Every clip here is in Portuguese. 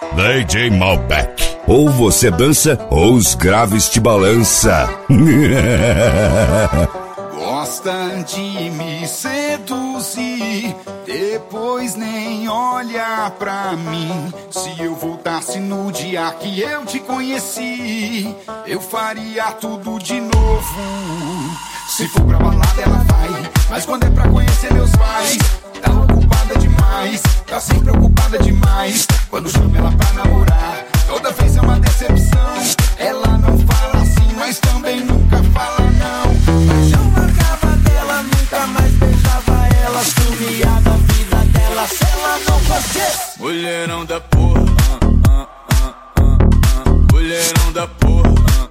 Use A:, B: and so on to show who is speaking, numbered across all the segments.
A: DJ Malbec.
B: Ou você dança ou os graves te balança.
C: Gosta de me seduzir, depois nem olha pra mim. Se eu voltasse no dia que eu te conheci, eu faria tudo de novo. Se for pra balada ela vai, mas quando é pra conhecer meus pais, tá ocupada demais, tá sempre ocupada demais. Quando chamo ela pra namorar, toda vez é uma decepção. Ela não fala assim, mas também nunca fala não. Mas eu marcava dela, nunca mais beijava ela, sumia da vida dela se ela não fosse.
D: Mulherão da porra, mulherão da porra,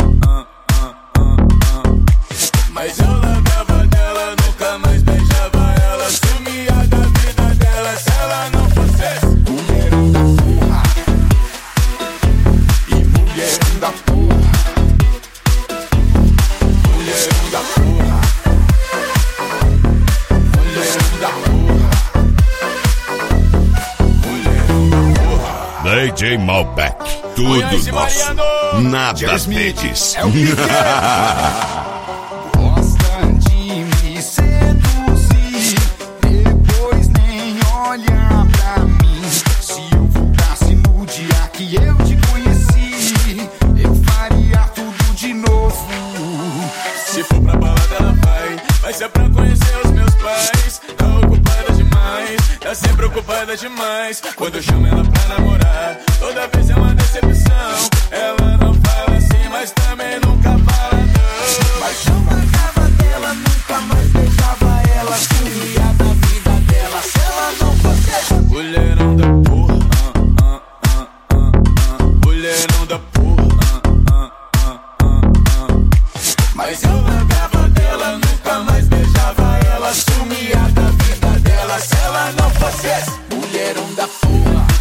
D: mas eu largava dela, nunca mais beijava ela, sumia da vida dela se ela não fosse.
C: Mulherão da porra, e mulherão da porra, mulherão da porra, mulherão da porra, mulherão da porra.
A: DJ Malbec. Tudo nosso, nada deles.
C: É o que gosta de me seduzir, depois nem olha pra mim. Se eu voltasse no dia que eu te conheci, eu faria tudo de novo.
D: Se for pra balada ela vai ser pra conhecer os meus pais. Tá ocupada demais, tá sempre ocupada demais. Quando eu chamo ela pra namorar, toda vez é uma decepção. Ela não fala assim, mas também nunca fala não.
C: Mas eu marcava dela, nunca mais beijava ela, sumia da vida dela se ela não fosse.
D: Mulherão da porra, mulherão da porra,
C: Mas eu largava dela, nunca mais beijava ela, sumia da vida dela se ela não fosse. Mulherão da porra.